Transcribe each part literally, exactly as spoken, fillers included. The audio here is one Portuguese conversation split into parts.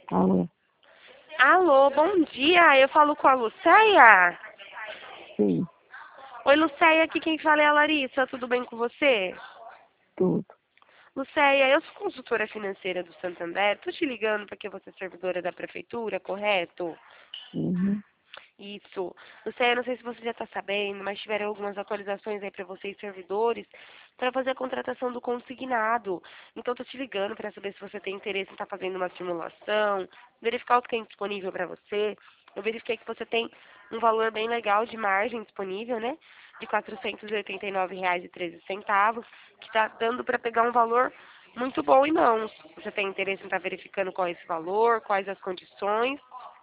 Alô? Alô, bom dia. Eu falo com a Lucéia. Sim, Oi, Lucéia, aqui quem fala é a Larissa. Tudo bem com você? tudo. Lucéia, eu sou consultora financeira do Santander. Tô te ligando porque você é servidora da prefeitura, correto? Uhum. Isso. Lucéia, não sei se você já está sabendo, mas tiveram algumas atualizações aí para vocês, servidores, para fazer a contratação do consignado. Então, estou te ligando para saber se você tem interesse em estar fazendo uma simulação, verificar o que tem disponível para você. Eu verifiquei que você tem um valor bem legal de margem disponível, né? De quatrocentos e oitenta e nove reais e treze centavos, que está dando para pegar um valor muito bom em mãos. Você tem interesse em estar verificando qual é esse valor, quais as condições?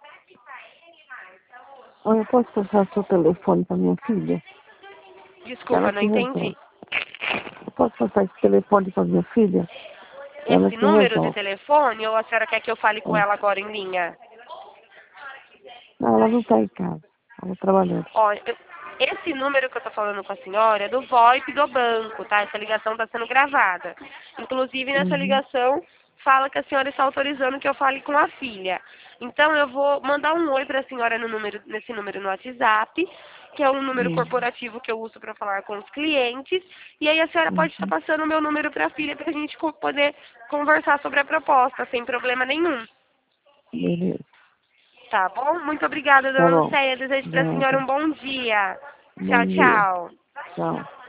Olha, eu posso passar seu telefone para minha filha? Ela Desculpa, não que resolve. entendi. Eu posso passar esse telefone para minha filha? Ela Esse que número de resolve. telefone ou a senhora quer que eu fale com É. ela agora em linha? Não, ela não está em casa. Ela está trabalhando. Olha, eu- esse número que eu tô falando com a senhora é do VoIP do banco, tá? Essa ligação está sendo gravada. Inclusive, nessa Uhum. ligação, fala que a senhora está autorizando que eu fale com a filha. Então, eu vou mandar um oi para a senhora no número, nesse número no WhatsApp, que é um número Uhum. corporativo que eu uso para falar com os clientes. E aí a senhora pode estar Uhum. passando o meu número para a filha para a gente co- poder conversar sobre a proposta, sem problema nenhum. Beleza. Tá bom? Muito obrigada, Tá dona bom. Lucéia. Desejo para a senhora Nada. um bom dia. Bom Tchau, dia. tchau. Tchau.